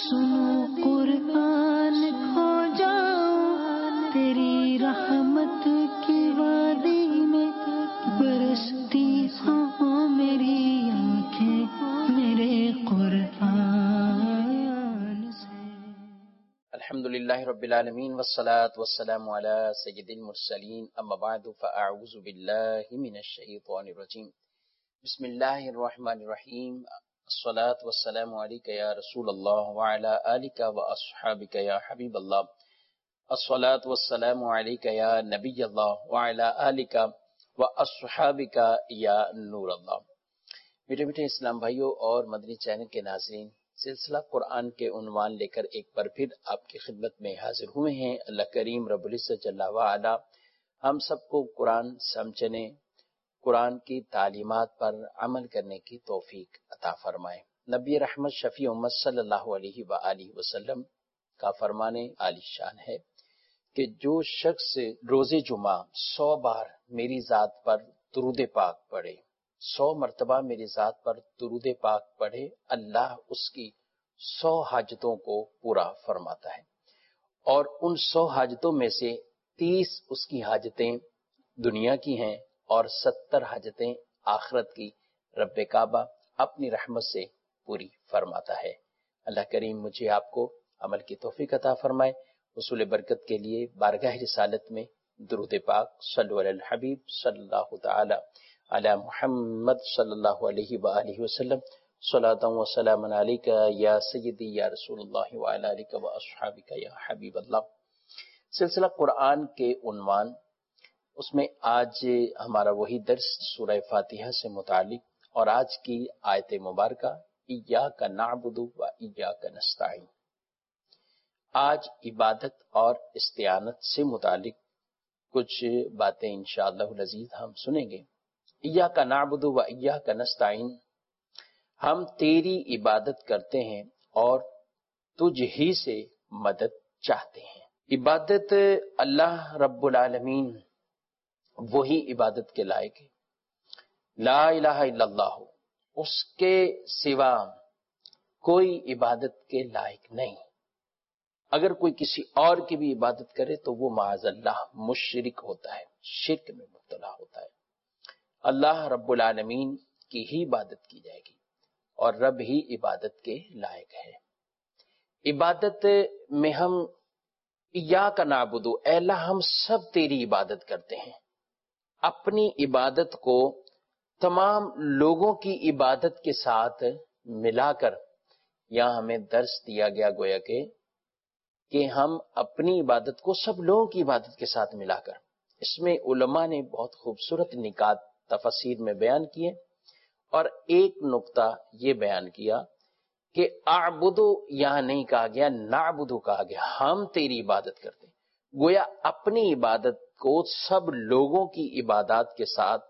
سنو قرآن کھو جاؤں تیری رحمت کی وادی میں، برستی ہوں میری آنکھیں میرے قرآن سے۔ الحمدللہ رب العالمین والصلاة والسلام علی سید المرسلین، اما بعد فاعوذ باللہ من الشیطان الرجیم، بسم اللہ الرحمن الرحیم، الصلاة والسلام علیک یا رسول اللہ وعلی آلک واصحابک یا حبیب اللہ، الصلاة والسلام علیک یا نبی اللہ وعلی آلک واصحابک یا نور اللہ۔ میٹھے میٹھے اسلام بھائیوں اور مدنی چینل کے ناظرین، سلسلہ قرآن کے عنوان لے کر ایک بار پھر آپ کی خدمت میں حاضر ہوئے ہیں۔ اللہ کریم رب العزت جل وعلا ہم سب کو قرآن سمجھنے، قرآن کی تعلیمات پر عمل کرنے کی توفیق عطا فرمائے۔ نبی رحمت شفیع امت صلی اللہ علیہ وآلہ وسلم کا فرمان عالی شان ہے کہ جو شخص روز جمعہ 100 بار میری ذات پر درود پاک پڑھے، 100 مرتبہ میری ذات پر درود پاک پڑھے، اللہ اس کی 100 حاجتوں کو پورا فرماتا ہے، اور ان 100 حاجتوں میں سے 30 اس کی حاجتیں دنیا کی ہیں اور 70 حاجتیں آخرت کی رب کعبہ اپنی رحمت سے پوری فرماتا ہے۔ اللہ کریم مجھے آپ کو عمل کی توفیق عطا فرمائے۔ حصول برکت کے لیے بارگاہ رسالت میں درود پاک صلو علی الحبیب صلی اللہ تعالی علی محمد صلی اللہ علیہ وآلہ وسلم، صلاۃ و سلام علیک یا سیدی یا رسول اللہ وعلی آلک و اصحابک یا حبیب اللہ۔ سلسلہ قرآن کے عنوان، اس میں آج ہمارا وہی درس سورہ فاتحہ سے متعلق، اور آج کی آیت مبارکہ ایاک نعبد و ایاک نستعین۔ آج عبادت اور استعانت سے متعلق کچھ باتیں انشاءاللہ العزیز ہم سنیں گے۔ ایاک نعبد و ایاک نستعین، ہم تیری عبادت کرتے ہیں اور تجھ ہی سے مدد چاہتے ہیں۔ عبادت اللہ رب العالمین وہی عبادت کے لائق ہے، لا الہ الا اللہ، اس کے سوا کوئی عبادت کے لائق نہیں۔ اگر کوئی کسی اور کی بھی عبادت کرے تو وہ معاذ اللہ مشرک ہوتا ہے، شرک میں مبتلا ہوتا ہے۔ اللہ رب العالمین کی ہی عبادت کی جائے گی اور رب ہی عبادت کے لائق ہے۔ عبادت میں ہم ایاک نعبد، اے اللہ ہم سب تیری عبادت کرتے ہیں۔ اپنی عبادت کو تمام لوگوں کی عبادت کے ساتھ ملا کر یہاں ہمیں درس دیا گیا، گویا کہ ہم اپنی عبادت کو سب لوگوں کی عبادت کے ساتھ ملا کر، اس میں علماء نے بہت خوبصورت نکات تفسیر میں بیان کیے، اور ایک نقطہ یہ بیان کیا کہ اعبدو یہاں نہیں کہا گیا، نعبدو کہا گیا، ہم تیری عبادت کرتے ہیں۔ گویا اپنی عبادت کو سب لوگوں کی عبادات کے ساتھ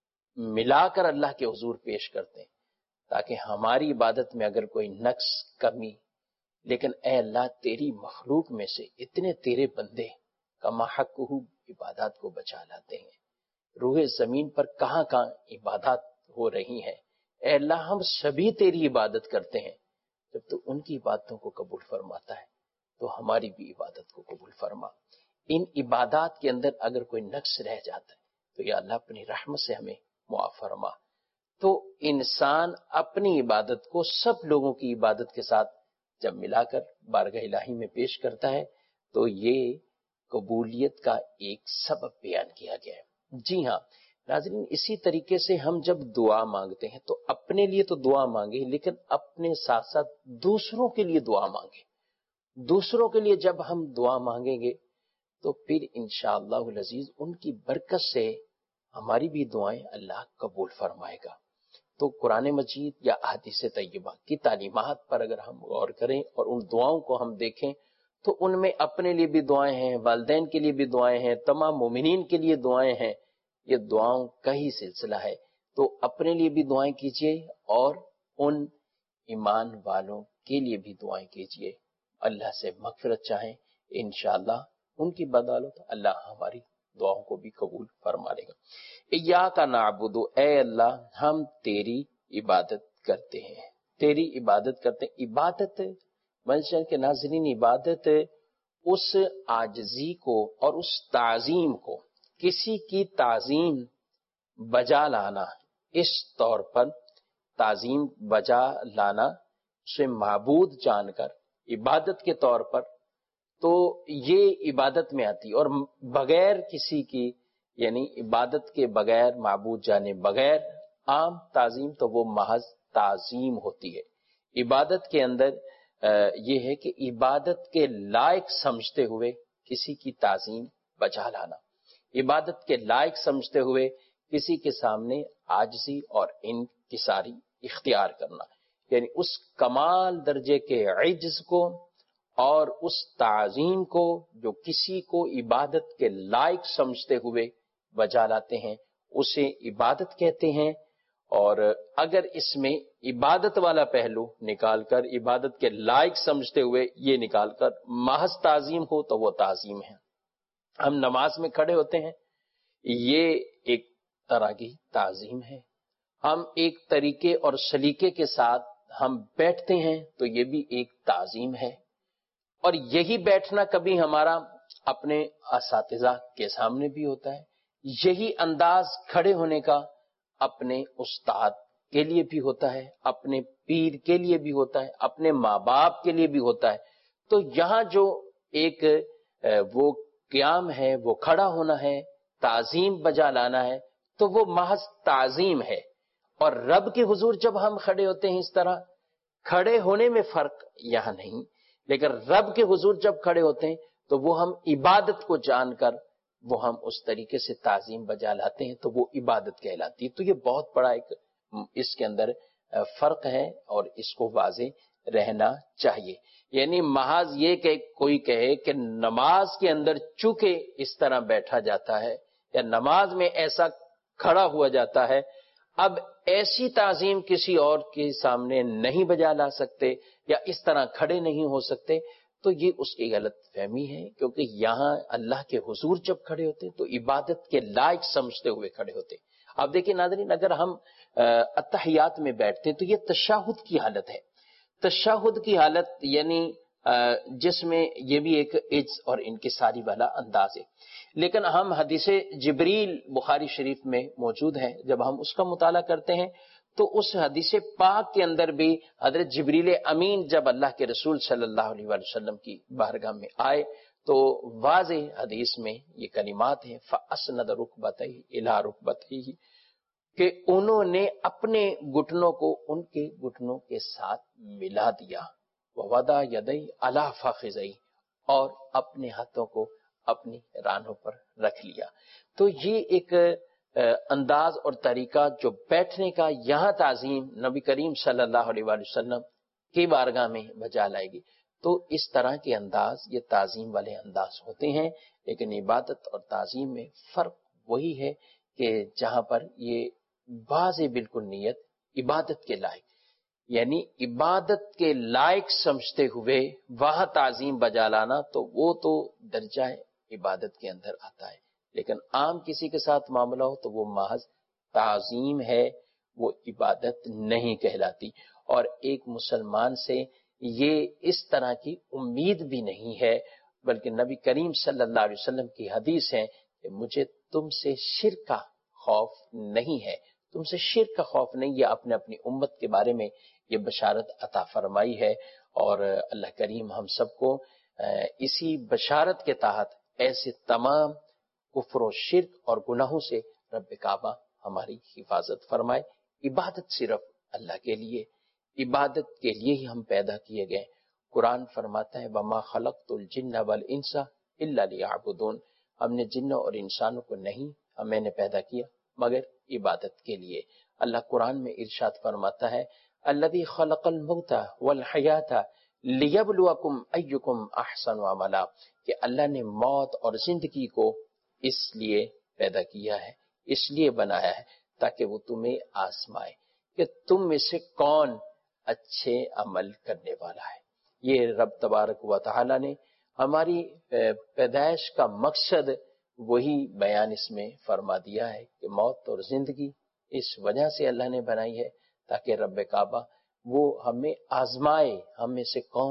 ملا کر اللہ کے حضور پیش کرتے ہیں، تاکہ ہماری عبادت میں اگر کوئی نقص، کمی، لیکن اے اللہ تیری مخلوق میں سے اتنے تیرے بندے کما حقہ عبادات کو بچا لاتے ہیں۔ روح زمین پر کہاں کہاں عبادات ہو رہی ہیں، اے اللہ ہم سبھی تیری عبادت کرتے ہیں۔ جب تو ان کی عبادتوں کو قبول فرماتا ہے تو ہماری بھی عبادت کو قبول فرما۔ ان عبادات کے اندر اگر کوئی نقص رہ جاتا ہے تو یا اللہ اپنی رحمت سے ہمیں معاف فرما۔ تو انسان اپنی عبادت کو سب لوگوں کی عبادت کے ساتھ جب ملا کر بارگاہ الہی میں پیش کرتا ہے تو یہ قبولیت کا ایک سبب بیان کیا گیا ہے۔ جی ہاں ناظرین، اسی طریقے سے ہم جب دعا مانگتے ہیں تو اپنے لیے تو دعا مانگے، لیکن اپنے ساتھ ساتھ دوسروں کے لیے دعا مانگے۔ دوسروں کے لیے جب ہم دعا مانگیں گے تو پھر انشاءاللہ العزیز ان کی برکت سے ہماری بھی دعائیں اللہ قبول فرمائے گا۔ تو قرآن مجید یا احادیث طیبہ کی تعلیمات پر اگر ہم غور کریں اور ان دعاؤں کو ہم دیکھیں تو ان میں اپنے لیے بھی دعائیں ہیں، والدین کے لیے بھی دعائیں ہیں، تمام مومنین کے لیے دعائیں ہیں۔ یہ دعاؤں کا ہی سلسلہ ہے، تو اپنے لیے بھی دعائیں کیجیے اور ان ایمان والوں کے لیے بھی دعائیں کیجیے، اللہ سے مغفرت چاہیں، انشاءاللہ ان کی بدولت اللہ ہماری دعاؤں کو بھی قبول فرما لے گا۔ ایاک نعبد، اے اللہ ہم تیری عبادت کرتے ہیں، تیری عبادت کرتے ہیں۔ عبادت منشن کے ناظرین، عبادت اس عاجزی کو اور اس تعظیم کو، کسی کی تعظیم بجا لانا، اس طور پر تعظیم بجا لانا، اسے معبود جان کر عبادت کے طور پر، تو یہ عبادت میں آتی، اور بغیر کسی کی، یعنی عبادت کے بغیر، معبود جانے بغیر عام تعظیم، تو وہ محض تعظیم ہوتی ہے۔ عبادت کے اندر یہ ہے کہ عبادت کے لائق سمجھتے ہوئے کسی کی تعظیم بجا لانا، عبادت کے لائق سمجھتے ہوئے کسی کے سامنے عاجزی اور انکساری اختیار کرنا، یعنی اس کمال درجے کے عجز کو اور اس تعظیم کو جو کسی کو عبادت کے لائق سمجھتے ہوئے بجا لاتے ہیں، اسے عبادت کہتے ہیں۔ اور اگر اس میں عبادت والا پہلو نکال کر، عبادت کے لائق سمجھتے ہوئے یہ نکال کر محض تعظیم ہو، تو وہ تعظیم ہے۔ ہم نماز میں کھڑے ہوتے ہیں، یہ ایک طرح کی تعظیم ہے۔ ہم ایک طریقے اور سلیقے کے ساتھ ہم بیٹھتے ہیں، تو یہ بھی ایک تعظیم ہے۔ اور یہی بیٹھنا کبھی ہمارا اپنے اساتذہ کے سامنے بھی ہوتا ہے، یہی انداز کھڑے ہونے کا اپنے استاد کے لیے بھی ہوتا ہے، اپنے پیر کے لیے بھی ہوتا ہے، اپنے ماں باپ کے لیے بھی ہوتا ہے۔ تو یہاں جو ایک وہ قیام ہے، وہ کھڑا ہونا ہے، تعظیم بجا لانا ہے، تو وہ محض تعظیم ہے۔ اور رب کے حضور جب ہم کھڑے ہوتے ہیں، اس طرح کھڑے ہونے میں فرق یہاں نہیں، لیکن رب کے حضور جب کھڑے ہوتے ہیں تو وہ ہم عبادت کو جان کر وہ ہم اس طریقے سے تعظیم بجا لاتے ہیں، تو وہ عبادت کہلاتی ہے۔ تو یہ بہت بڑا ایک اس کے اندر فرق ہے، اور اس کو واضح رہنا چاہیے۔ یعنی محض یہ کہ کوئی کہے کہ نماز کے اندر چونکہ اس طرح بیٹھا جاتا ہے یا نماز میں ایسا کھڑا ہوا جاتا ہے، اب ایسی تعظیم کسی اور کے سامنے نہیں بجا لا سکتے یا اس طرح کھڑے نہیں ہو سکتے، تو یہ اس کی غلط فہمی ہے، کیونکہ یہاں اللہ کے حضور جب کھڑے ہوتے تو عبادت کے لائق سمجھتے ہوئے کھڑے ہوتے۔ اب دیکھیں ناظرین، اگر ہم اتحیات میں بیٹھتے ہیں تو یہ تشہد کی حالت ہے۔ تشہد کی حالت یعنی جس میں یہ بھی ایک عجز اور انکساری والا انداز ہے، لیکن ہم حدیث جبریل بخاری شریف میں موجود ہے، جب ہم اس کا مطالعہ کرتے ہیں تو اس حدیث پاک کے اندر بھی حضرت جبریل امین جب اللہ کے رسول صلی اللہ علیہ وآلہ وسلم کی بارگاہ میں آئے تو واضح حدیث میں یہ کلمات ہیں، فَأَسْنَدَ رُكْبَتَيْهِ إِلَىٰ رُكْبَتَيْهِ، کہ انہوں نے اپنے گھٹنوں کو ان کے گھٹنوں کے ساتھ ملا دیا، وَوَضَعَ يَدَيْهِ عَلَىٰ فَخِذَيْهِ، اور اپنے ہاتھوں کو اپنی رانوں پر رکھ لیا۔ تو یہ ایک انداز اور طریقہ جو بیٹھنے کا، یہاں تعظیم نبی کریم صلی اللہ علیہ وآلہ وسلم کی بارگاہ میں بجا لائے گی۔ تو اس طرح کے انداز یہ تعظیم والے انداز ہوتے ہیں، لیکن عبادت اور تعظیم میں فرق وہی ہے کہ جہاں پر یہ واضح بالکل نیت عبادت کے لائق، یعنی عبادت کے لائق سمجھتے ہوئے وہاں تعظیم بجا لانا، تو وہ تو درجہ عبادت کے اندر آتا ہے۔ لیکن عام کسی کے ساتھ معاملہ ہو تو وہ محض تعظیم ہے، وہ عبادت نہیں کہلاتی۔ اور ایک مسلمان سے یہ اس طرح کی امید بھی نہیں ہے، بلکہ نبی کریم صلی اللہ علیہ وسلم کی حدیث ہے کہ مجھے تم سے شرک کا خوف نہیں ہے، تم سے شرک کا خوف نہیں، یہ اپنے اپنی امت کے بارے میں یہ بشارت عطا فرمائی ہے۔ اور اللہ کریم ہم سب کو اسی بشارت کے تحت ایسے تمام کفر و شرک اور گناہوں سے رب کعبہ ہماری حفاظت فرمائے۔ عبادت صرف اللہ کے لیے، عبادت کے لیے ہی ہم پیدا کیے گئے۔ قرآن فرماتا ہے وَمَا خَلَقْتُ الْجِنَّ وَالْإِنسَ إِلَّا لِيَعْبُدُونَ، ہم نے جنوں اور انسانوں کو نہیں میں نے پیدا کیا مگر عبادت کے لیے۔ اللہ قرآن میں ارشاد فرماتا ہے الَّذِي خَلَقَ الْمَوْتَ وَالْحَيَاةَ لِيَبْلُوَكُمْ أَيُّكُمْ أَحْسَنُ عَمَلًا، کہ اللہ نے موت اور زندگی کو اس لیے پیدا کیا ہے، اس لیے بنایا ہے تاکہ وہ تمہیں آزمائے کہ تم میں سے کون اچھے عمل کرنے والا ہے۔ یہ رب تبارک و تعالی نے ہماری پیدائش کا مقصد وہی بیان اس میں فرما دیا ہے کہ موت اور زندگی اس وجہ سے اللہ نے بنائی ہے تاکہ رب کعبہ وہ ہمیں آزمائے، ہم میں سے کون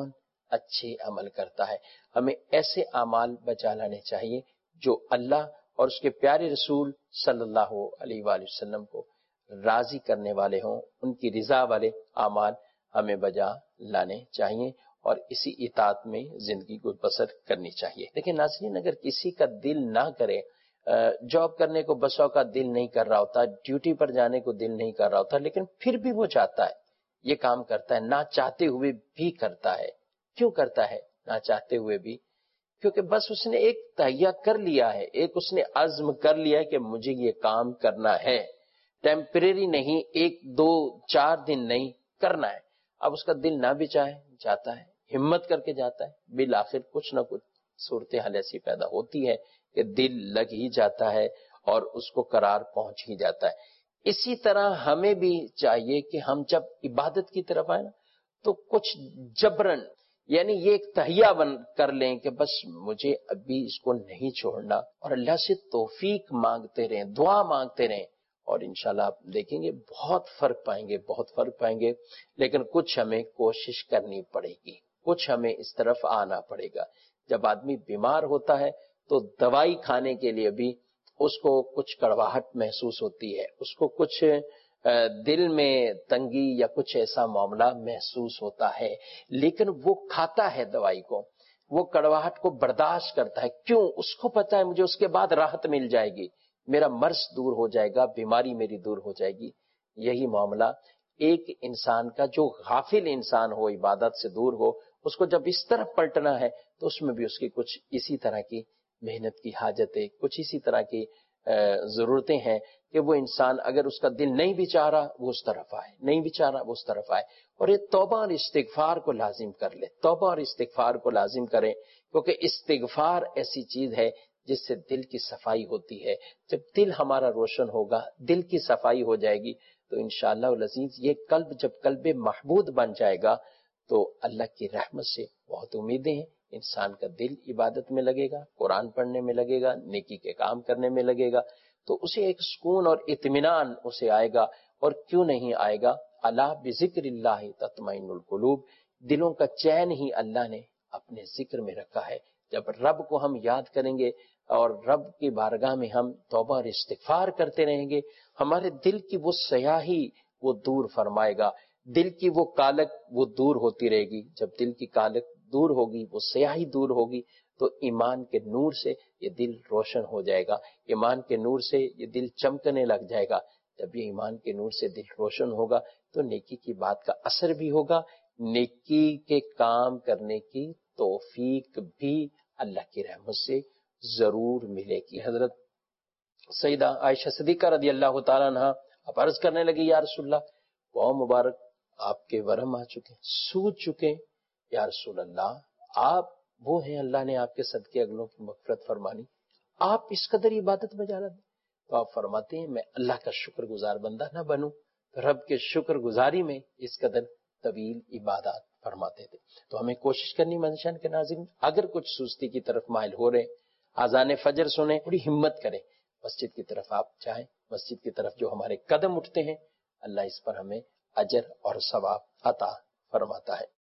اچھے عمل کرتا ہے. ہمیں ایسے اعمال بچا لانے چاہیے جو اللہ اور اس کے پیارے رسول صلی اللہ علیہ وآلہ وسلم کو راضی کرنے والے ہوں. ان کی رضا والے اعمال ہمیں بجا لانے چاہیے اور اسی اطاعت میں زندگی کو بسر کرنی چاہیے. لیکن ناظرین، اگر کسی کا دل نہ کرے، جاب کرنے کو بسوں کا دل نہیں کر رہا ہوتا، ڈیوٹی پر جانے کو دل نہیں کر رہا ہوتا، لیکن پھر بھی وہ چاہتا ہے، یہ کام کرتا ہے، نہ چاہتے ہوئے بھی کرتا ہے. کیوں کرتا ہے نہ چاہتے ہوئے بھی؟ کیونکہ بس اس نے ایک تہیہ کر لیا ہے، ایک اس نے عزم کر لیا ہے کہ مجھے یہ کام کرنا ہے، ٹیمپریری نہیں، 1 2 4 دن نہیں، کرنا ہے. اب اس کا دل نہ بھی چاہے، جاتا ہے، ہمت کر کے جاتا ہے. بالآخر کچھ نہ کچھ صورتحال ایسی پیدا ہوتی ہے کہ دل لگ ہی جاتا ہے اور اس کو قرار پہنچ ہی جاتا ہے. اسی طرح ہمیں بھی چاہیے کہ ہم جب عبادت کی طرف آئے نا تو کچھ جبرن، یعنی یہ ایک تہیہ بن کر لیں کہ بس مجھے ابھی اس کو نہیں چھوڑنا، اور اللہ سے توفیق مانگتے رہیں، دعا مانگتے رہیں، اور انشاءاللہ آپ دیکھیں گے بہت فرق پائیں گے، بہت فرق پائیں گے. لیکن کچھ ہمیں کوشش کرنی پڑے گی، کچھ ہمیں اس طرف آنا پڑے گا. جب آدمی بیمار ہوتا ہے تو دوائی کھانے کے لیے بھی اس کو کچھ کڑواہٹ محسوس ہوتی ہے، اس کو کچھ دل میں تنگی یا کچھ ایسا معاملہ محسوس ہوتا ہے، لیکن وہ کھاتا ہے دوائی کو، وہ کڑواہٹ کو برداشت کرتا ہے. کیوں؟ اس کو پتا ہے مجھے اس کے بعد راحت مل جائے گی، میرا مرض دور ہو جائے گا، بیماری میری دور ہو جائے گی. یہی معاملہ ایک انسان کا جو غافل انسان ہو، عبادت سے دور ہو، اس کو جب اس طرح پلٹنا ہے تو اس میں بھی اس کی کچھ اسی طرح کی محنت کی حاجت ہے، کچھ اسی طرح کی ضرورتیں ہیں کہ وہ انسان اگر اس کا دل نہیں بھی چاہ رہا وہ اس طرف آئے، نہیں بھی چاہ رہا وہ اس طرف آئے، اور یہ توبہ اور استغفار کو لازم کر لے. توبہ اور استغفار کو لازم کریں، کیونکہ استغفار ایسی چیز ہے جس سے دل کی صفائی ہوتی ہے. جب دل ہمارا روشن ہوگا، دل کی صفائی ہو جائے گی تو انشاءاللہ العزیز یہ قلب جب قلب محمود بن جائے گا تو اللہ کی رحمت سے بہت امیدیں ہیں. انسان کا دل عبادت میں لگے گا، قرآن پڑھنے میں لگے گا، نیکی کے کام کرنے میں لگے گا، تو اسے ایک سکون اور اطمینان اسے آئے گا. اور کیوں نہیں آئے گا؟ الا بذکر اللہ تطمئن القلوب، دلوں کا چین ہی اللہ نے اپنے ذکر میں رکھا ہے. جب رب کو ہم یاد کریں گے اور رب کی بارگاہ میں ہم توبہ اور استغفار کرتے رہیں گے، ہمارے دل کی وہ سیاہی وہ دور فرمائے گا، دل کی وہ کالک وہ دور ہوتی رہے گی. جب دل کی کالک دور ہوگی، وہ سیاہی دور ہوگی، تو ایمان کے نور سے یہ دل روشن ہو جائے گا، ایمان کے نور سے یہ دل چمکنے لگ جائے گا. جب یہ ایمان کے نور سے دل روشن ہوگا تو نیکی کی بات کا اثر بھی ہوگا، نیکی کے کام کرنے کی توفیق بھی اللہ کی رحمت سے ضرور ملے گی. حضرت سیدہ عائشہ صدیقہ رضی اللہ تعالیٰ عنہ اب عرض کرنے لگی، یا رسول اللہ، پاؤں مبارک آپ کے ورم آ چکے، سوج چکے. یا رسول اللہ، آپ وہ ہیں اللہ نے آپ کے صدقے اگلوں کی مغفرت فرمانی، آپ اس قدر عبادت میں جا رہے ہیں. تو آپ فرماتے ہیں میں اللہ کا شکر گزار بندہ نہ بنوں؟ تو رب کے شکر گزاری میں اس قدر طویل عبادات فرماتے تھے. تو ہمیں کوشش کرنی منشان کے ناظرین، اگر کچھ سستی کی طرف مائل ہو رہے، اذان فجر سنیں، تھوڑی ہمت کریں، مسجد کی طرف آپ چاہیں، مسجد کی طرف جو ہمارے قدم اٹھتے ہیں اللہ اس پر ہمیں اجر اور ثواب عطا فرماتا ہے.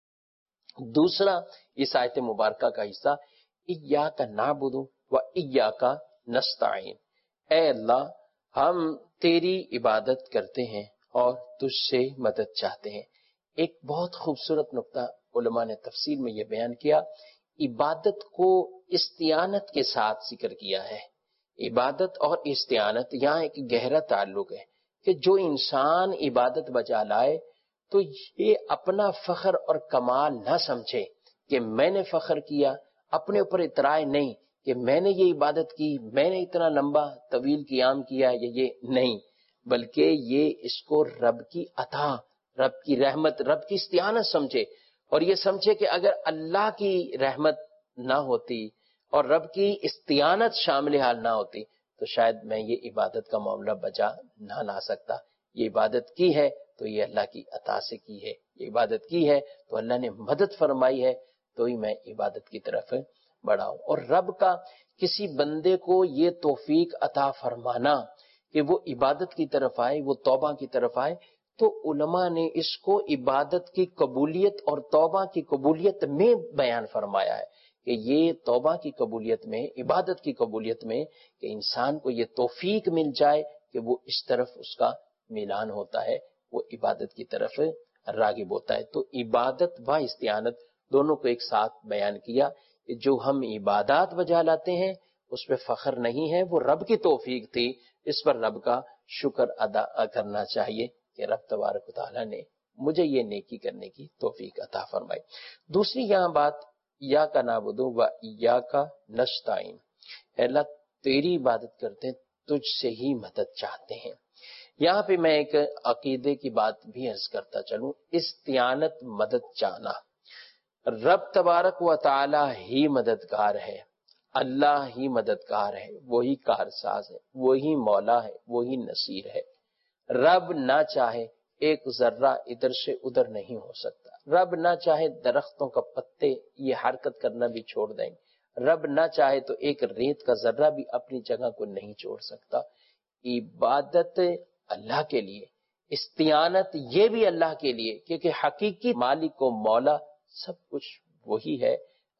دوسرا اس آیت مبارکہ کا حصہ، ایاک نعبد و ایاک نستعین، اے اللہ ہم تیری عبادت کرتے ہیں اور تجھ سے مدد چاہتے ہیں. ایک بہت خوبصورت نقطہ علماء نے تفسیر میں یہ بیان کیا، عبادت کو استعانت کے ساتھ ذکر کیا ہے. عبادت اور استعانت یہاں ایک گہرا تعلق ہے کہ جو انسان عبادت بجا لائے تو یہ اپنا فخر اور کمال نہ سمجھے کہ میں نے فخر کیا، اپنے اوپر اترائے نہیں کہ میں نے یہ عبادت کی، میں نے اتنا لمبا طویل قیام کیا، یہ نہیں، بلکہ یہ اس کو رب کی عطا، رب کی رحمت، رب کی استعانت سمجھے، اور یہ سمجھے کہ اگر اللہ کی رحمت نہ ہوتی اور رب کی استعانت شامل حال نہ ہوتی تو شاید میں یہ عبادت کا معاملہ بجا نہ لا سکتا. یہ عبادت کی ہے تو یہ اللہ کی عطا سے کی ہے، یہ عبادت کی ہے تو اللہ نے مدد فرمائی ہے، تو ہی میں عبادت کی طرف بڑھا ہوں. اور رب کا کسی بندے کو یہ توفیق عطا فرمانا کہ وہ عبادت کی طرف آئے، وہ توبہ کی طرف آئے، تو علماء نے اس کو عبادت کی قبولیت اور توبہ کی قبولیت میں بیان فرمایا ہے کہ یہ توبہ کی قبولیت میں، عبادت کی قبولیت میں کہ انسان کو یہ توفیق مل جائے کہ وہ اس طرف اس کا میلان ہوتا ہے، وہ عبادت کی طرف راغب ہوتا ہے۔ تو عبادت و استعانت دونوں کو ایک ساتھ بیان کیا کہ جو ہم عبادات بجا لاتے ہیں اس پہ فخر نہیں ہے، وہ رب کی توفیق تھی، اس پر رب کا شکر ادا کرنا چاہیے کہ رب تبارک و تعالیٰ نے مجھے یہ نیکی کرنے کی توفیق عطا فرمائی۔ دوسری یہاں بات یا کا نعبد و یا کا نستعین، اے اللہ تیری عبادت کرتے ہیں، تجھ سے ہی مدد چاہتے ہیں۔ یہاں پہ میں ایک عقیدے کی بات بھی عرض کرتا چلوں، استعانت مدد چاہنا، رب تبارک و تعالی ہی مددگار ہے، اللہ ہی مددگار ہے، وہی کارساز ہے، وہی مولا ہے، وہی نصیر ہے۔ رب نہ چاہے ایک ذرہ ادھر سے ادھر نہیں ہو سکتا، رب نہ چاہے درختوں کا پتے یہ حرکت کرنا بھی چھوڑ دیں گے، رب نہ چاہے تو ایک ریت کا ذرہ بھی اپنی جگہ کو نہیں چھوڑ سکتا۔ عبادت اللہ کے لیے، استعانت یہ بھی اللہ کے لیے، کیونکہ حقیقی مالک و مولا سب کچھ وہی ہے۔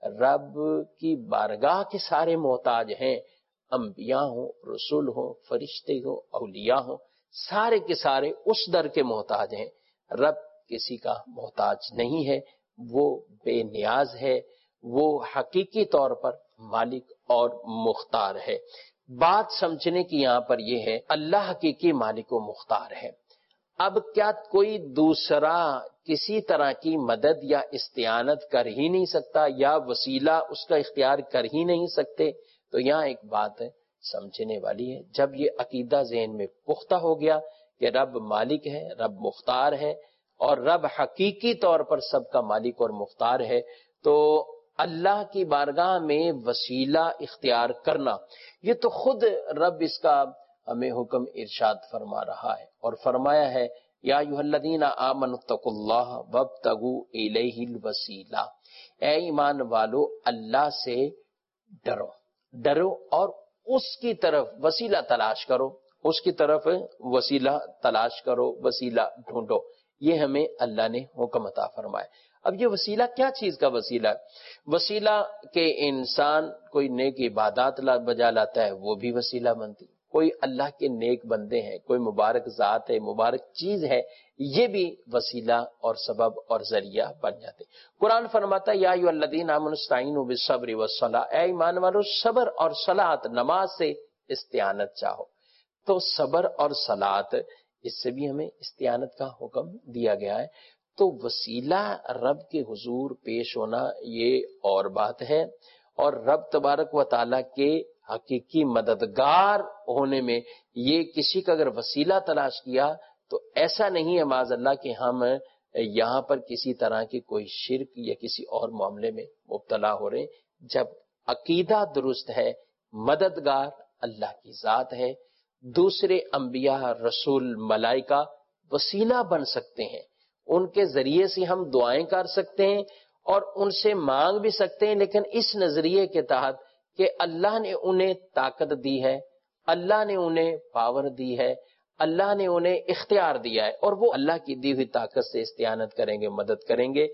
رب کی بارگاہ کے سارے محتاج ہیں، انبیاء ہوں، رسول ہوں، فرشتے ہوں، اولیاء ہوں، سارے کے سارے اس در کے محتاج ہیں۔ رب کسی کا محتاج نہیں ہے، وہ بے نیاز ہے، وہ حقیقی طور پر مالک اور مختار ہے۔ بات سمجھنے کی یہاں پر یہ ہے، اللہ حقیقی مالک و مختار ہے۔ اب کیا کوئی دوسرا کسی طرح کی مدد یا استعانت کر ہی نہیں سکتا، یا وسیلہ اس کا اختیار کر ہی نہیں سکتے؟ تو یہاں ایک بات سمجھنے والی ہے، جب یہ عقیدہ ذہن میں پختہ ہو گیا کہ رب مالک ہے، رب مختار ہے، اور رب حقیقی طور پر سب کا مالک اور مختار ہے، تو اللہ کی بارگاہ میں وسیلہ اختیار کرنا، یہ تو خود رب اس کا ہمیں حکم ارشاد فرما رہا ہے، اور فرمایا ہے یا ایھا الذین آمنوا اتقوا اللہ وابتغوا الیہ الوسیلہ، اے ایمان والو اللہ سے ڈرو، ڈرو اور اس کی طرف وسیلہ تلاش کرو، اس کی طرف وسیلہ تلاش کرو، وسیلہ ڈھونڈو۔ یہ ہمیں اللہ نے حکم عطا فرمایا۔ اب یہ وسیلہ کیا چیز کا وسیلہ ہے؟ وسیلہ کہ انسان کوئی نیک عبادات بجا لاتا ہے، وہ بھی وسیلہ بنتی، کوئی اللہ کے نیک بندے ہیں، کوئی مبارک ذات ہے، مبارک چیز ہے، یہ بھی وسیلہ اور سبب اور ذریعہ بن جاتے۔ قرآن فرماتا ہے یا ایھا الذین آمنوا استعینوا بالصبر والصلاۃ، اے ایمان والو صبر اور صلاۃ، نماز سے استعانت چاہو۔ تو صبر اور صلاۃ، اس سے بھی ہمیں استعانت کا حکم دیا گیا ہے۔ تو وسیلہ رب کے حضور پیش ہونا یہ اور بات ہے، اور رب تبارک و تعالیٰ کے حقیقی مددگار ہونے میں یہ کسی کا اگر وسیلہ تلاش کیا تو ایسا نہیں ہے معاذ اللہ کہ ہم یہاں پر کسی طرح کی کوئی شرک یا کسی اور معاملے میں مبتلا ہو رہے ہیں۔ جب عقیدہ درست ہے، مددگار اللہ کی ذات ہے، دوسرے انبیاء، رسول، ملائکہ وسیلہ بن سکتے ہیں، ان کے ذریعے سے ہم دعائیں کر سکتے ہیں اور ان سے مانگ بھی سکتے ہیں، لیکن اس نظریے کے تحت کہ اللہ نے انہیں طاقت دی ہے، اللہ نے انہیں پاور دی ہے، اللہ نے انہیں اختیار دیا ہے، اور وہ اللہ کی دی ہوئی طاقت سے استعانت کریں گے، مدد کریں گے۔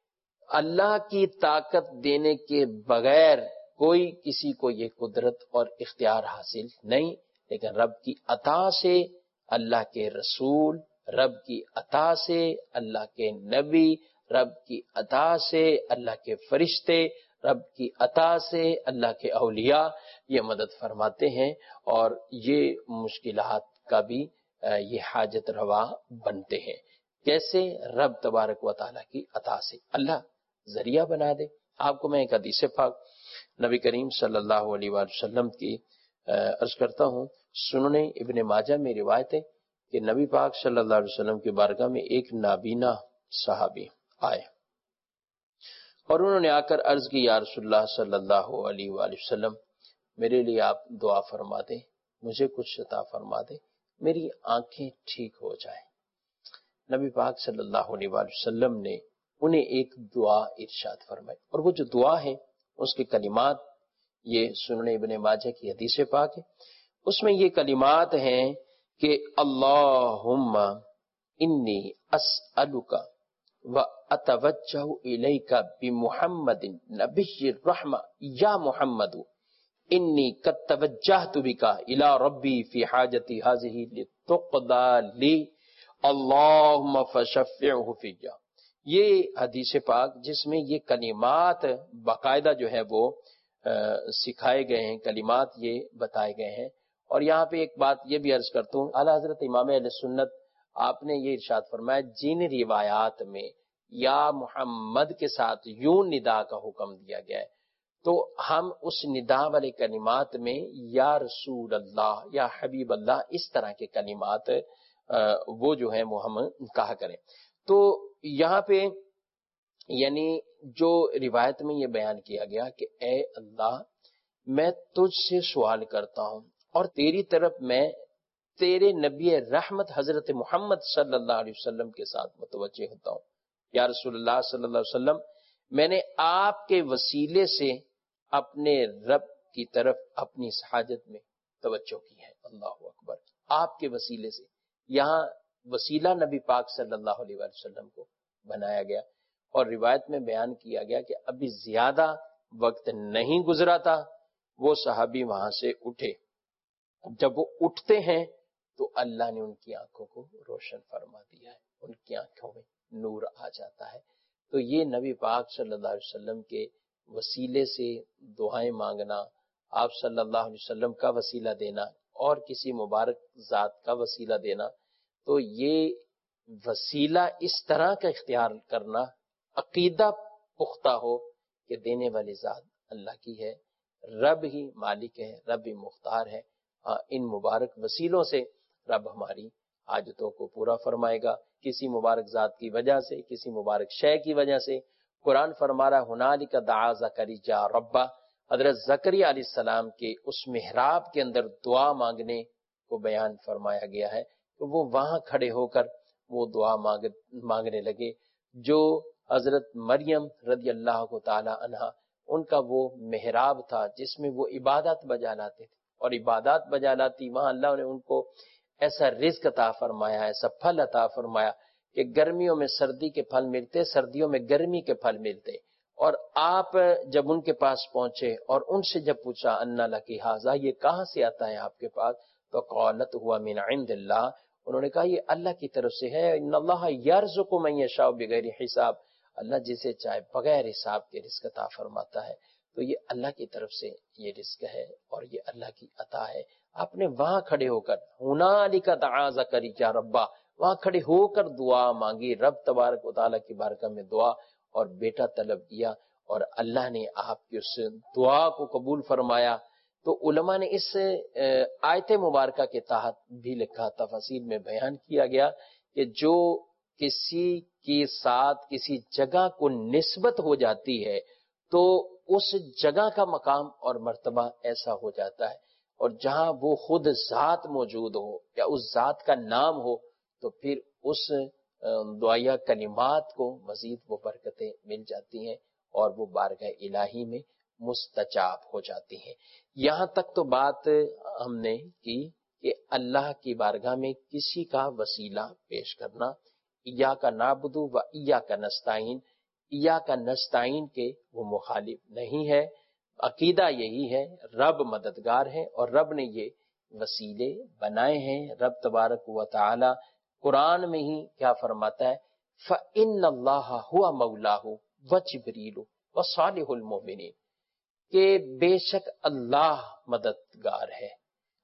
اللہ کی طاقت دینے کے بغیر کوئی کسی کو یہ قدرت اور اختیار حاصل نہیں، لیکن رب کی عطا سے اللہ کے رسول، رب کی عطا سے اللہ کے نبی، رب کی عطا سے اللہ کے فرشتے، رب کی عطا سے اللہ کے اولیاء یہ مدد فرماتے ہیں، اور یہ مشکلات کا بھی یہ حاجت روا بنتے ہیں۔ کیسے؟ رب تبارک و تعالیٰ کی عطا سے اللہ ذریعہ بنا دے۔ آپ کو میں ایک حدیث پاک نبی کریم صلی اللہ علیہ وآلہ وسلم کی عرض کرتا ہوں۔ سنن ابن ماجہ میں روایت ہے کہ نبی پاک صلی اللہ علیہ وسلم کی بارگاہ میں ایک نابینا صحابی آئے اور انہوں نے آ کر عرض کی یا رسول اللہ صلی اللہ علیہ وآلہ وسلم، میرے لیے آپ دعا فرما دیں، مجھے کچھ عطا فرما دیں، میری آنکھیں ٹھیک ہو جائیں۔ نبی پاک صلی اللہ علیہ وآلہ وسلم نے انہیں ایک دعا ارشاد فرمائی، اور وہ جو دعا ہے اس کے کلمات یہ سنن ابن ماجہ کی حدیث پاک ہے۔ اس میں یہ کلمات ہیں کہ اللہم انی اسألک و اتوجہ الیک بمحمد نبی الرحمہ یا محمد انی قد توجہت بک الی ربی فی حاجتی ہذہ لتقضی لی اللہم فشفعہ فی۔ یہ حدیث پاک جس میں یہ کلمات باقاعدہ جو ہے وہ سکھائے گئے ہیں، کلمات یہ بتائے گئے ہیں۔ اور یہاں پہ ایک بات یہ بھی عرض کرتا ہوں، اعلیٰ حضرت امام اہل سنت آپ نے یہ ارشاد فرمایا جن روایات میں یا محمد کے ساتھ یوں ندا کا حکم دیا گیا ہے تو ہم اس ندا والے کلمات میں یا رسول اللہ یا حبیب اللہ اس طرح کے کلمات وہ جو ہیں وہ ہم کہا کریں۔ تو یہاں پہ یعنی جو روایت میں یہ بیان کیا گیا کہ اے اللہ میں تجھ سے سوال کرتا ہوں اور تیری طرف میں تیرے نبی رحمت حضرت محمد صلی اللہ علیہ وسلم کے ساتھ متوجہ ہوتا ہوں۔ یا رسول اللہ صلی اللہ علیہ وسلم میں نے آپ کے وسیلے سے اپنے رب کی طرف اپنی اس حاجت میں توجہ کی ہے۔ اللہ اکبر، آپ کے وسیلے سے، یہاں وسیلہ نبی پاک صلی اللہ علیہ وسلم کو بنایا گیا اور روایت میں بیان کیا گیا کہ ابھی زیادہ وقت نہیں گزرا تھا وہ صحابی وہاں سے اٹھے۔ جب وہ اٹھتے ہیں تو اللہ نے ان کی آنکھوں کو روشن فرما دیا ہے، ان کی آنکھوں میں نور آ جاتا ہے۔ تو یہ نبی پاک صلی اللہ علیہ وسلم کے وسیلے سے دعائیں مانگنا، آپ صلی اللہ علیہ وسلم کا وسیلہ دینا اور کسی مبارک ذات کا وسیلہ دینا، تو یہ وسیلہ اس طرح کا اختیار کرنا عقیدہ پختہ ہو کہ دینے والی ذات اللہ کی ہے، رب ہی مالک ہے، رب ہی مختار ہے۔ ان مبارک وسیلوں سے رب ہماری حاجتوں کو پورا فرمائے گا، کسی مبارک ذات کی وجہ سے، کسی مبارک شے کی وجہ سے۔ قرآن فرما رہا ہنالک دعا زکریا ربہ، حضرت زکریا علیہ السلام کے اس محراب کے اندر دعا مانگنے کو بیان فرمایا گیا ہے کہ وہ وہاں کھڑے ہو کر وہ دعا مانگنے لگے جو حضرت مریم رضی اللہ تعالی عنہا ان کا وہ محراب تھا جس میں وہ عبادت بجا لاتے تھے، اور عبادات بجا لاتی وہاں اللہ نے ان کو ایسا رزق عطا فرمایا، ایسا پھل عطا فرمایا کہ گرمیوں میں سردی کے پھل ملتے، سردیوں میں گرمی کے پھل ملتے۔ اور آپ جب ان کے پاس پہنچے اور ان سے جب پوچھا انا لکی ھذا، یہ کہاں سے آتا ہے آپ کے پاس، تو قالت ہوا من عند اللہ، انہوں نے کہا یہ اللہ کی طرف سے ہے، ان اللہ یرزق من یشاء بغیر حساب، اللہ جسے چاہے بغیر حساب کے رزق عطا فرماتا ہے۔ تو یہ اللہ کی طرف سے یہ رزق ہے اور یہ اللہ کی عطا ہے۔ آپ نے وہاں کھڑے ہو کر ہنالک دعا زکریا ربہ، وہاں کھڑے ہو کر دعا مانگی، رب تبارک و تعالیٰ کی بارگاہ میں دعا اور بیٹا طلب کیا اور اللہ نے آپ کی اس دعا کو قبول فرمایا۔ تو علماء نے اس آیت مبارکہ کے تحت بھی لکھا، تفاصیل میں بیان کیا گیا کہ جو کسی کے ساتھ کسی جگہ کو نسبت ہو جاتی ہے تو اس جگہ کا مقام اور مرتبہ ایسا ہو جاتا ہے، اور جہاں وہ خود ذات موجود ہو یا اس ذات کا نام ہو تو پھر اس دعائیہ کلمات کو مزید وہ برکتیں مل جاتی ہیں اور وہ بارگاہ الہی میں مستجاب ہو جاتی ہیں۔ یہاں تک تو بات ہم نے کی کہ اللہ کی بارگاہ میں کسی کا وسیلہ پیش کرنا، ایاک نعبد و ایاک نستعین، ایاک نستعین کے وہ مخالف نہیں ہے۔ عقیدہ یہی ہے رب مددگار ہے اور رب نے یہ وسیلے بنائے ہیں۔ رب تبارک و تعالی قرآن میں ہی کیا فرماتا ہے، فَإِنَّ اللَّهَ هُوَ مَوْلَاهُ وَجِبْرِيلُ وَصَالِحُ الْمُؤْمِنِينَ، کہ بے شک اللہ مددگار ہے،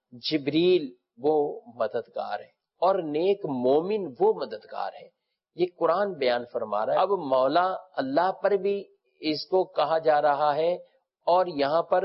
جبریل وہ مددگار ہے اور نیک مومن وہ مددگار ہے۔ یہ قرآن بیان فرما رہا ہے۔ اب مولا اللہ پر بھی اس کو کہا جا رہا ہے اور یہاں پر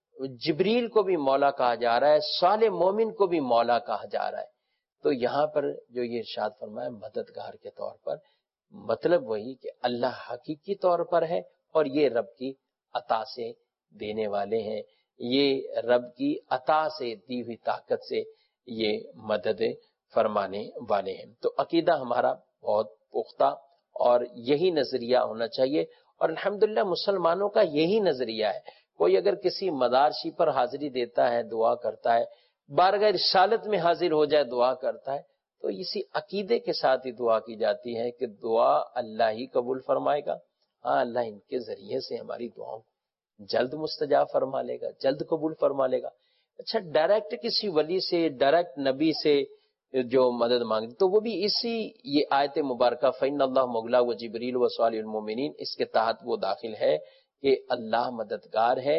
جبریل کو بھی مولا کہا جا رہا ہے، صالح مومن کو بھی مولا کہا جا رہا ہے۔ تو یہاں پر جو یہ ارشاد فرمایا مددگار کے طور پر، مطلب وہی کہ اللہ حقیقی طور پر ہے اور یہ رب کی عطا سے دینے والے ہیں، یہ رب کی عطا سے دی ہوئی طاقت سے یہ مدد فرمانے والے ہیں۔ تو عقیدہ ہمارا بہت پختہ اور یہی نظریہ ہونا چاہیے، اور الحمدللہ مسلمانوں کا یہی نظریہ ہے۔ کوئی اگر کسی مدارشی پر حاضری دیتا ہے، دعا کرتا ہے، بارگاہ رسالت میں حاضر ہو جائے دعا کرتا ہے، تو تو اسی عقیدے کے ساتھ ہی دعا کی جاتی ہے کہ دعا اللہ ہی قبول فرمائے گا. ہاں اللہ ان کے ذریعے سے ہماری دعاؤں کو جلد مستجاب فرما لے گا، جلد قبول فرما لے گا. اچھا ڈائریکٹ کسی ولی سے، ڈائریکٹ نبی سے جو مدد مانگتے تو وہ بھی اسی یہ آیت مبارکہ فإن اللہ مولا و جبریل و صالح المومنین، اس کے تحت وہ داخل ہے کہ اللہ مددگار ہے،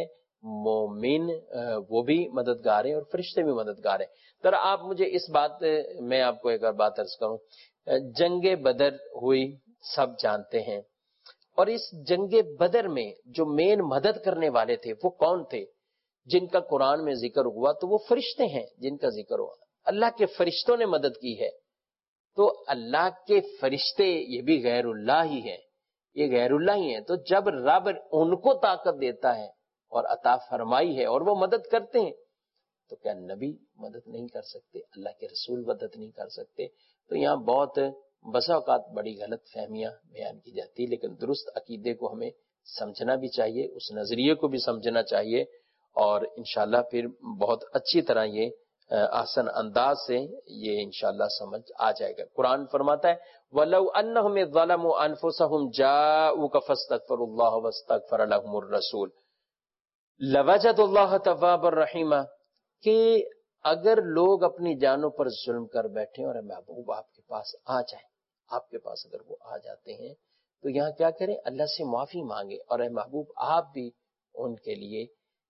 مومن وہ بھی مددگار ہے اور فرشتے بھی مددگار ہیں. ذرا آپ مجھے اس بات میں آپ کو ایک اور بات عرض کروں. جنگ بدر ہوئی سب جانتے ہیں، اور اس جنگ بدر میں جو مین مدد کرنے والے تھے وہ کون تھے جن کا قرآن میں ذکر ہوا؟ تو وہ فرشتے ہیں جن کا ذکر ہوا. اللہ کے فرشتوں نے مدد کی ہے. تو اللہ کے فرشتے یہ بھی غیر اللہ ہی ہیں، یہ غیر اللہ ہی ہیں. تو جب رب ان کو طاقت دیتا ہے اور عطا فرمائی ہے اور وہ مدد کرتے ہیں، تو کیا نبی مدد نہیں کر سکتے؟ اللہ کے رسول مدد نہیں کر سکتے؟ تو یہاں بہت بسا اوقات بڑی غلط فہمیاں بیان کی جاتی، لیکن درست عقیدے کو ہمیں سمجھنا بھی چاہیے، اس نظریے کو بھی سمجھنا چاہیے، اور انشاءاللہ پھر بہت اچھی طرح یہ آسان انداز سے یہ انشاءاللہ سمجھ آ جائے گا. قرآن فرماتا ہے وَلَوْ أَنَّهُمْ ظَلَمُوا أَنفُسَهُمْ جَاءُوكَ فَاسْتَغْفَرُوا اللَّهَ وَاسْتَغْفَرَ لَهُمُ الرَّسُولُ لَوَجَدُوا اللَّهَ تَوَّابًا رَحِيمًا، کہ اگر لوگ اپنی جانوں پر ظلم کر بیٹھیں اور محبوب آپ کے پاس آ جائیں، آپ کے پاس اگر وہ آ جاتے ہیں تو یہاں کیا کریں؟ اللہ سے معافی مانگیں، اور اے محبوب آپ بھی ان کے لیے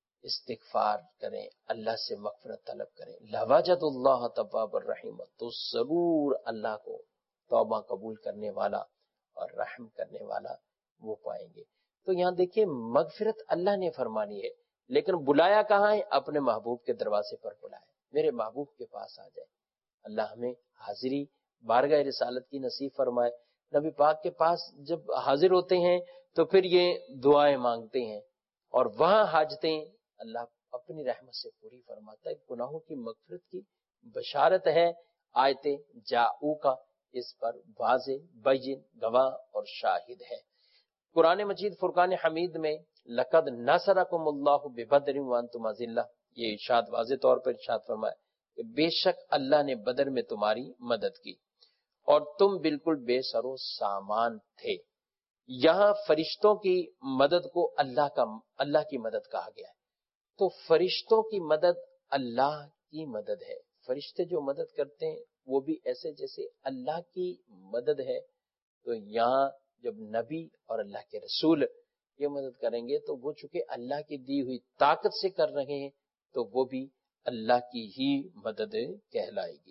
استغفار کریں، اللہ سے مغفرت طلب کریں. لَوَجَدُ اللَّهَ تَوَّابًا رَحِيمًا، تو ضرور اللہ کو توبہ قبول کرنے والا اور رحم کرنے والا وہ پائیں گے. تو یہاں دیکھیں مغفرت اللہ نے فرمانی ہے، لیکن بلایا کہاں ہے؟ اپنے محبوب کے دروازے پر بلایا، میرے محبوب کے پاس آ جائے. اللہ ہمیں حاضری بارگاہ رسالت کی نصیب فرمائے. نبی پاک کے پاس جب حاضر ہوتے ہیں تو پھر یہ دعائیں مانگتے ہیں، اور وہاں حاجتیں اللہ اپنی رحمت سے پوری فرماتا ہے. گناہوں کی مغفرت کی بشارت ہے آیت جاؤ کا، اس پر واضح بین گواہ اور شاہد ہے. قرآن مجید فرقان حمید میں لقد نصرکم اللہ ببدر وانتم اذلہ، یہ ارشاد واضح طور پر ارشاد فرمایا کہ بے شک اللہ نے بدر میں تمہاری مدد کی اور تم بالکل بے سر و سامان تھے. یہاں فرشتوں کی مدد کو اللہ کی مدد کہا گیا ہے. تو فرشتوں کی مدد اللہ کی مدد ہے. فرشتے جو مدد کرتے ہیں وہ بھی ایسے جیسے اللہ کی مدد ہے. تو یہاں جب نبی اور اللہ کے رسول یہ مدد کریں گے تو وہ چونکہ اللہ کی دی ہوئی طاقت سے کر رہے ہیں تو وہ بھی اللہ کی ہی مدد کہلائے گی.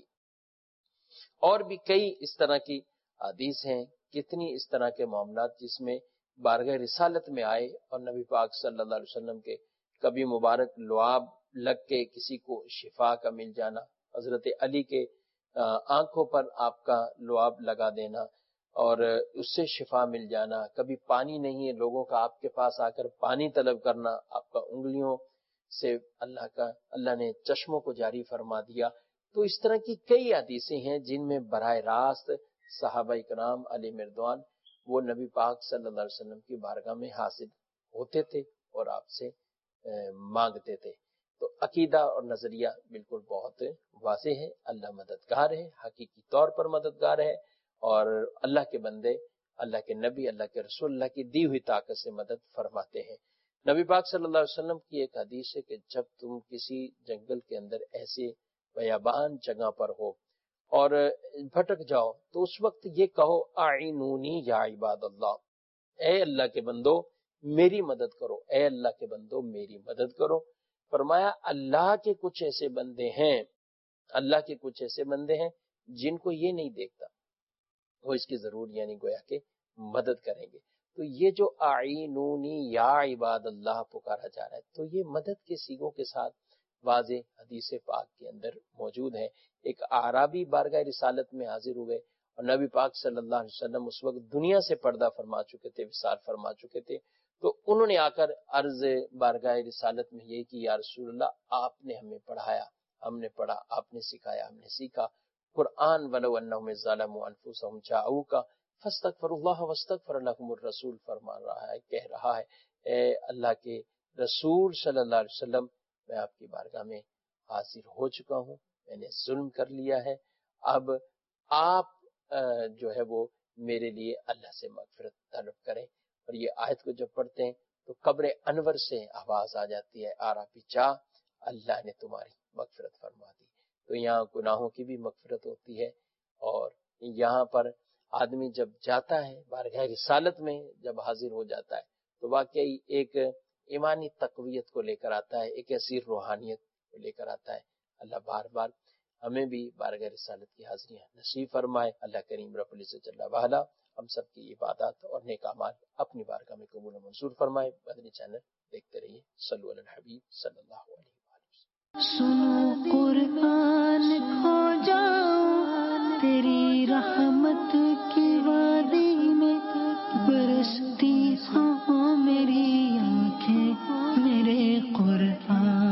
اور بھی کئی اس طرح کی حدیث ہیں، کتنی اس طرح کے معاملات جس میں بارگاہ رسالت میں آئے اور نبی پاک صلی اللہ علیہ وسلم کے کبھی مبارک لعاب لگ کے کسی کو شفا کا مل جانا، حضرت علی کے آنکھوں پر آپ کا لعاب لگا دینا اور اس سے شفا مل جانا، کبھی پانی نہیں ہے لوگوں کا آپ کے پاس آ کر پانی طلب کرنا، آپ کا انگلیوں سے اللہ نے چشموں کو جاری فرما دیا. تو اس طرح کی کئی حدیثیں ہیں جن میں براہ راست صحابہ کرام علیہ مردوان وہ نبی پاک صلی اللہ علیہ وسلم کی بارگاہ میں حاضر ہوتے تھے اور آپ سے مانگتے تھے. تو عقیدہ اور نظریہ بالکل بہت واضح ہے. اللہ مددگار ہے، حقیقی طور پر مددگار ہے، اور اللہ کے بندے، اللہ کے نبی، اللہ کے رسول اللہ کی دی ہوئی طاقت سے مدد فرماتے ہیں. نبی پاک صلی اللہ علیہ وسلم کی ایک حدیث ہے کہ جب تم کسی جنگل کے اندر ایسے بیابان جگہ پر ہو اور بھٹک جاؤ تو اس وقت یہ کہو اعینونی یا عباد اللہ، اے اللہ کے بندو میری مدد کرو، اے اللہ کے بندو میری مدد کرو. فرمایا اللہ کے کچھ ایسے بندے ہیں، اللہ کے کچھ ایسے بندے ہیں جن کو یہ نہیں دیکھتا، وہ اس کی ضرور یعنی گویا کہ مدد کریں گے. تو یہ جو اعینونی یا عباد اللہ پکارا جا رہا ہے تو یہ مدد کے سیغوں کے ساتھ واضح حدیث پاک کے اندر موجود ہے. ایک اعرابی بارگاہ رسالت میں حاضر ہوئے اور نبی پاک صلی اللہ علیہ وسلم اس وقت دنیا سے پردہ فرما چکے تھے، وصال فرما چکے تھے. تو انہوں نے آ کر عرض بارگاہ رسالت میں یہ کہ یا رسول اللہ آپ نے ہمیں پڑھایا، ہم نے پڑھا، آپ نے سکھایا، ہم نے سیکھا. قرآن ولو انہم ظلموا انفسہم جاؤک فاستغفروا اللہ واستغفر لهم الرسول فرما رہا ہے، کہہ رہا ہے اے اللہ کے رسول صلی اللہ علیہ وسلم میں آپ کی بارگاہ میں حاضر ہو چکا ہوں، میں نے ظلم کر لیا ہے، اب آپ جو ہے وہ میرے لیے اللہ سے مغفرت طلب کریں. اور یہ آیت کو جب پڑھتے ہیں تو قبر انور سے آواز آ جاتی ہے آرا پیچا اللہ نے تمہاری مغفرت فرما دی. تو یہاں گناہوں کی بھی مغفرت ہوتی ہے. اور یہاں پر آدمی جب جاتا ہے بارگاہ رسالت میں جب حاضر ہو جاتا ہے تو واقعی ایک ایمانی تقویت کو لے کر آتا ہے، ایک ایسی روحانیت کو لے کر آتا ہے. اللہ بار بار ہمیں بھی بارگاہ رسالت کی حاضریاں نصیب فرمائے. اللہ کریم رب العزت جل وعلا ہم سب کی عبادات اور نیک اعمال اپنی بارگاہ میں قبول و منظور فرمائے. مدنی چینل دیکھتے رہیے. صلو علی الحبیب صلی اللہ علیہ وسلم. سنو قرآن کھو جاؤ تیری رحمت کی وادی میں، برستی ہوں میری آنکھیں میرے قرآن